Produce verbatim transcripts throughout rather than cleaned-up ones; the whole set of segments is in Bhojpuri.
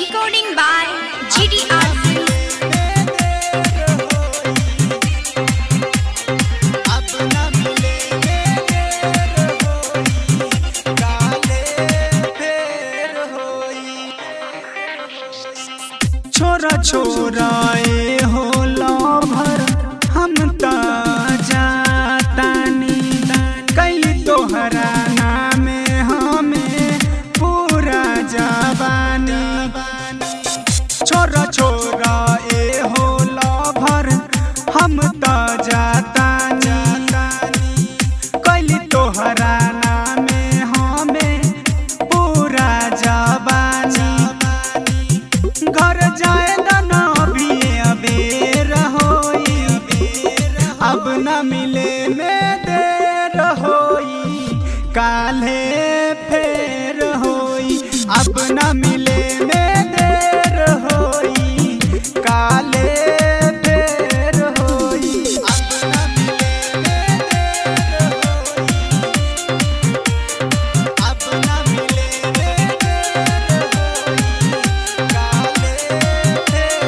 Recording by G D R. छोरा छोरा ए होला भर हम त जातानी कई तोहरा नामे हमें पूरा जवानी। छोरा छोरा ए होला भर हम त जातानी कई तोहरा नामे हमें पूरा जवानी। घर जाए न अभी अबेर होई अब न मिले में देर होई काले फेर होई अब न मिले में देर होई काले फेर होई अब न मिले में देर होई अब न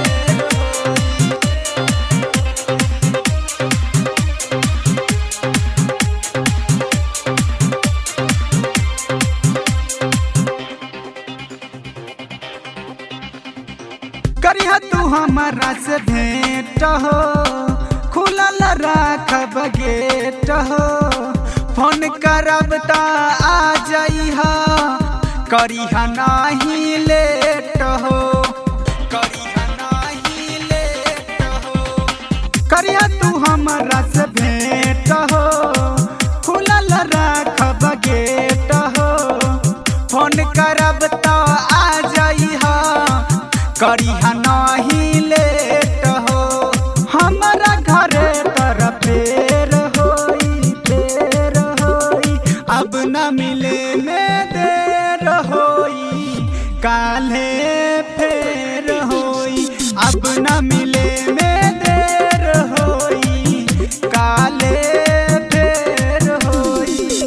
करिया तू हमारा से भेंट हो खुलल राखब गेट हो फोन करब त आ जाइहा करिहा नहीं लेट हो करिहा नहीं लेट हो। करिया तू हमारा से भेंट हो खुलल राखब गेट हो फोन करब त आ जाइहा करिहा नहीं लेट हो। हमारा घरे तरफ फेर होई फेर होई अब न मिले में देर होई काले फेर होई अब न मिले में देर होई काले फेर होई।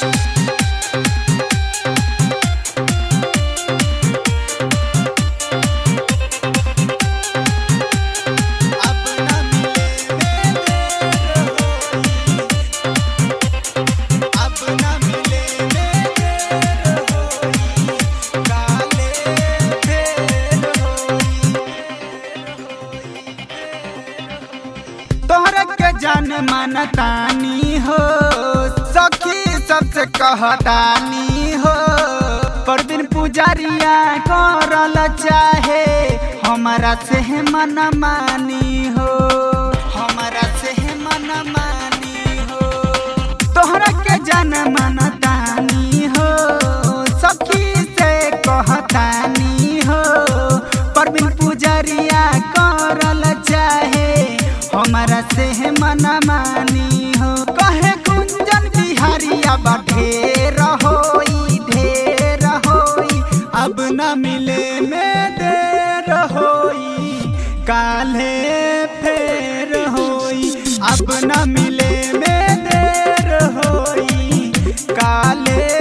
तोहरा के जान मानतानी हो सखी सबसे कहतानी हो परवीन पुजारिया करल चाहे हमारा से मन मानी हो हमारा से मन मानी हो। तोहरा के जान मानतानी हो सखी से कहतानी हो परवीन पुजारिया करल चाहे हमारा से मन मानी हो। कहे गुंजन बिहारिया बा ढेर होई ढेर होई अब न मिले में देर होई काले फेर होई अब न मिले में देर होई काले